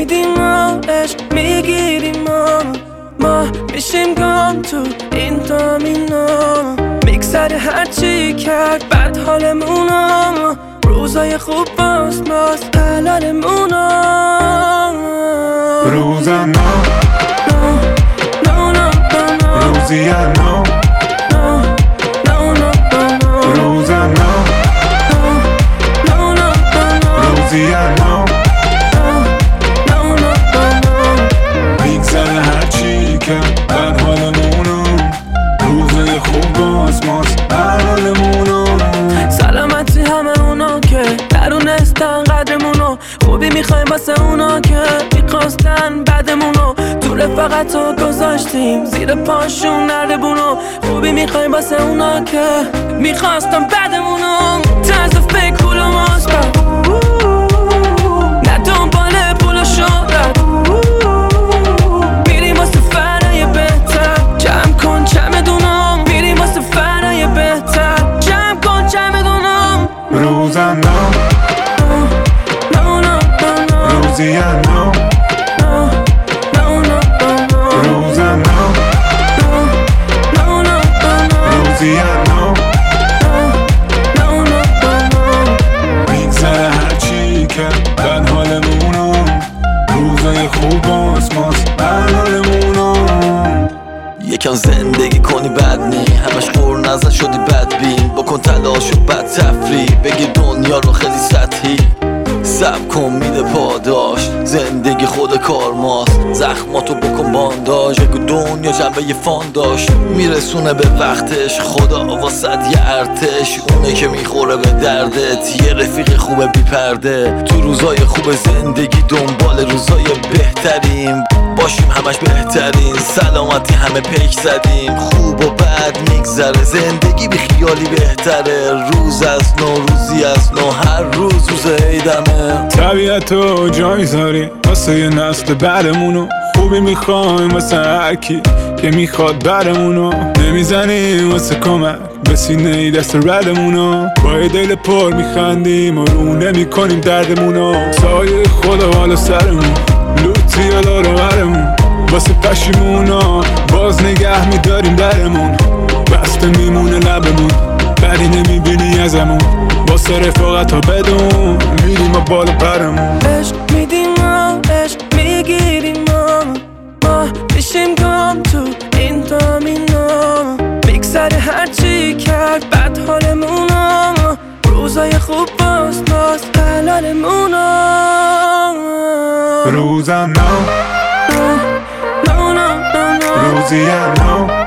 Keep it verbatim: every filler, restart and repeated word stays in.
میدیم ما عشق میگیریم ما ما میشیم گم تو این دامینا میگذره هرچی کرد بد حالمونا روزای خوب باز باز حلالمونا روزم نو no, no, no, no. روزی نو No, no, no, no, no. روزم نو No, no, no, no. روزی نو No, no, no, no. میگذره هرچی که بد حالمونو روزای خوب باز ماز حالمونو سلامتی همه اونا که درونستن قدرمونو خوبی میخوایم واسه اونا که میخواستن بدمونو تو رفاقت رو گذاشتیم زیر پاشون نردبونو خوبی میخوایم واسه اونا که میخواستن بدمونو طرز فکر پول و مثبت نه دنبال پول و شهرت میریم واسه فرای بهتر جمع کن چمدونم میریم واسه فرای بهتر جمع کن چمدونم روزم نو No, no, no, no. روزی نو No, no, no, no, no. روزم نو No, no, no, no. روزی نو No, no, no, no. میگذره هرچی که بد حالمونو روزای خوب باز ماز حالمونو یکم زندگی کنی بد نی همش قور نزد شدی بدبین بکن تلاش و بد تفریح بگیر دنیا رو خیلی سطحی سب کن میده پاداش زندگی خود کار ماست زخماتو بکن بانداش بگو دنیا جنبه یه فان داشت میرسونه به وقتش خدا واسد یه ارتش اونه که میخوره به دردت یه رفیق خوبه بی پرده تو روزای خوب زندگی دنبال روزای بهتریم باشیم همش بهترین سلامتی همه پیک زدیم خوب و بد میگذره زندگی بی خیالی بهتره روز از نو روزی از نو هر روز روز عیدمه طبیعتو جا میذاریم واسه یه نسل بعدمونو خوبی میخوایم واسه هرکی که میخواد برمونو نمیزنیم واسه کمک به سینه دست ردمونو با یه دل پر میخندیم و رو نمیکنیم دردمونو سایه خدا حالا سرمون لوتی حالا رو برمون واسه پشیمونا باز نگه میداریم درمون بسته میمونه لبمون بدی نمیبینی ازمون واسه رفاقت ها بدون میریم و بالا پرمون عشق میدیم ما عشق میگیریم ما ما میشیم گم تو این دامینا میگذره هرچی کرد بد حالمونا روزای خوب باز باز حلالمونا روزم نو No, no, no, no. روزی نو